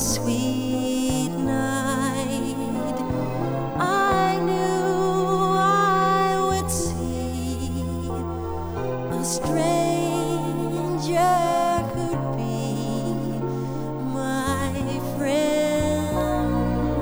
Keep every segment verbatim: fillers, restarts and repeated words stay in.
sweet night, I knew I would see a stranger who'd be my friend.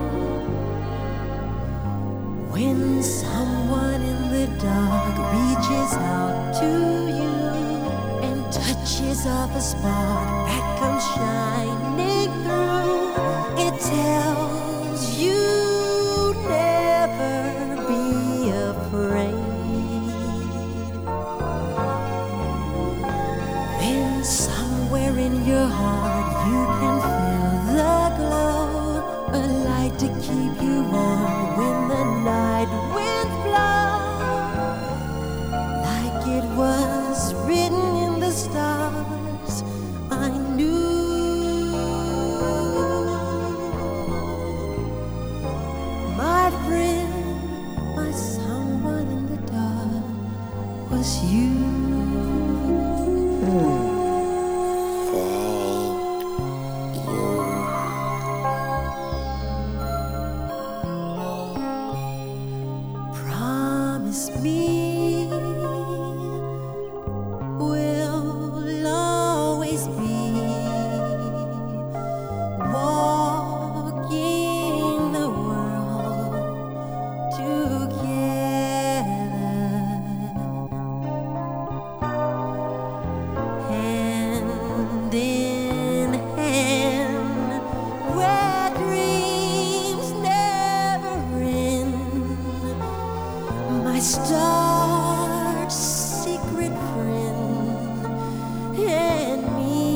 When someone in the dark reaches out to you and touches off a spark that comes shining through, it tells you never be afraid. Then somewhere in your heart you can feel the glow, a light to keep you warm when the night winds blow. Like it was written in the stars, I knew my friend, my someone in the dark was you. Promise me we'll always be walking the world together, hand in hand, where dreams never end. My star's secret friend and me.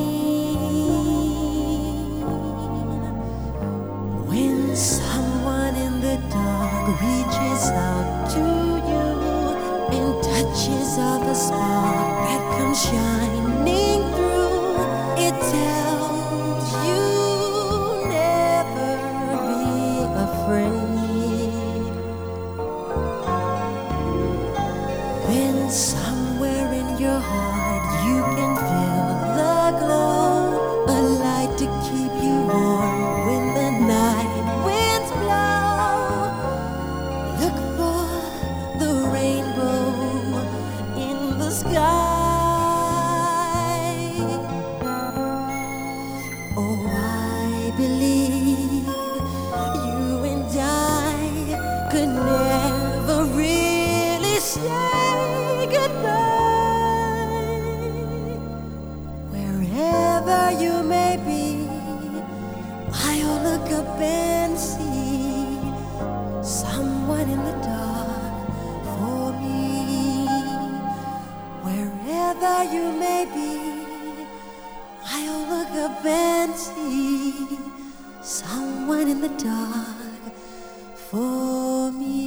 When someone in the dark reaches out to you and touches off a spark that comes shining through, it tells you never be afraid. Then somewhere in your heart you can feel the glow, a light to keep you warm when the night winds blow. Look for the rainbow in the sky. Oh, I believe you and I could never really say goodbye. Wherever you may be, I'll look up and see someone in the dark for me. Wherever you may be, I'll look up and see someone in the dark for me.